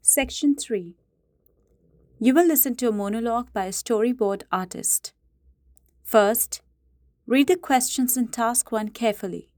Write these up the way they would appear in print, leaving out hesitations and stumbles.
Section 3. You will listen to a monologue by a storyboard artist. First, read the questions in Task 1 carefully.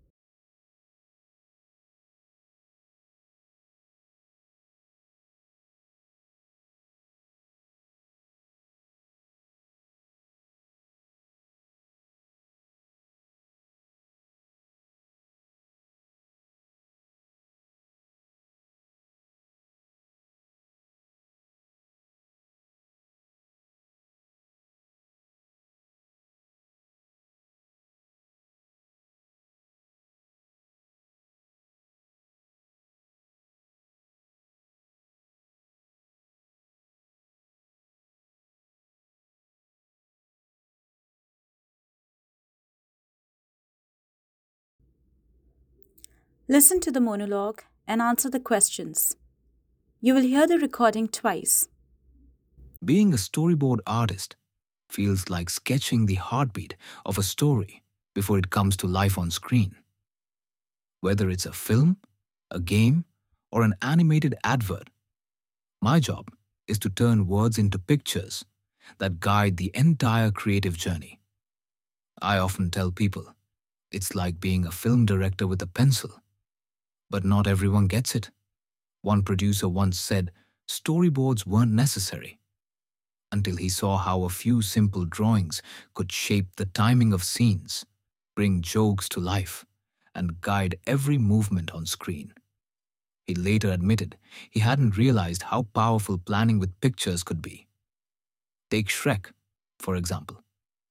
Listen to the monologue and answer the questions. You will hear the recording twice. Being a storyboard artist feels like sketching the heartbeat of a story before it comes to life on screen. Whether it's a film, a game, or an animated advert, my job is to turn words into pictures that guide the entire creative journey. I often tell people it's like being a film director with a pencil, but not everyone gets it. One producer once said storyboards weren't necessary until he saw how a few simple drawings could shape the timing of scenes, bring jokes to life, and guide every movement on screen. He later admitted he hadn't realized how powerful planning with pictures could be. Take Shrek, for example.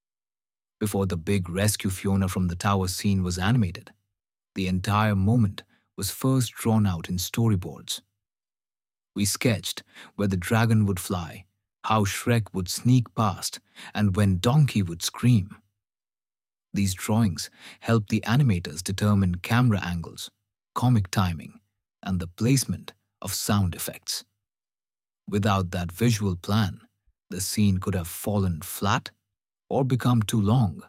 Before the big rescue Fiona from the tower scene was animated, the entire moment was first drawn out in storyboards. We sketched where the dragon would fly, how Shrek would sneak past, and when Donkey would scream. These drawings helped the animators determine camera angles, comic timing, and the placement of sound effects. Without that visual plan, the scene could have fallen flat or become too long.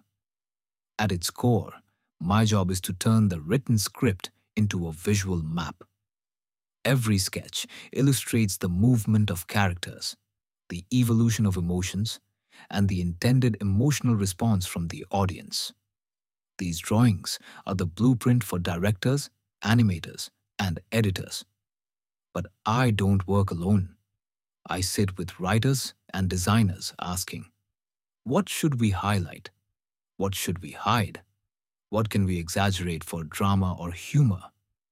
At its core, my job is to turn the written script into a visual map. Every sketch illustrates the movement of characters, the evolution of emotions, and the intended emotional response from the audience. These drawings are the blueprint for directors, animators, and editors. But I don't work alone. I sit with writers and designers asking, what should we highlight? What should we hide? What can we exaggerate for drama or humor?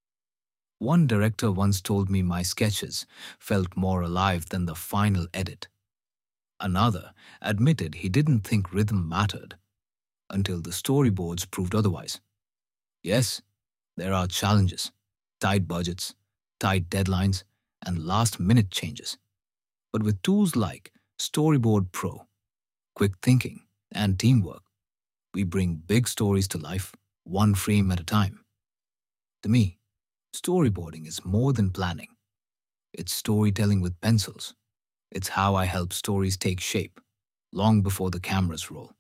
One director once told me my sketches felt more alive than the final edit. Another admitted he didn't think rhythm mattered until the storyboards proved otherwise. Yes, there are challenges, tight budgets, tight deadlines, and last-minute changes. But with tools like Storyboard Pro, quick thinking, and teamwork, we bring big stories to life, one frame at a time. To me, storyboarding is more than planning. It's storytelling with pencils. It's how I help stories take shape, long before the cameras roll.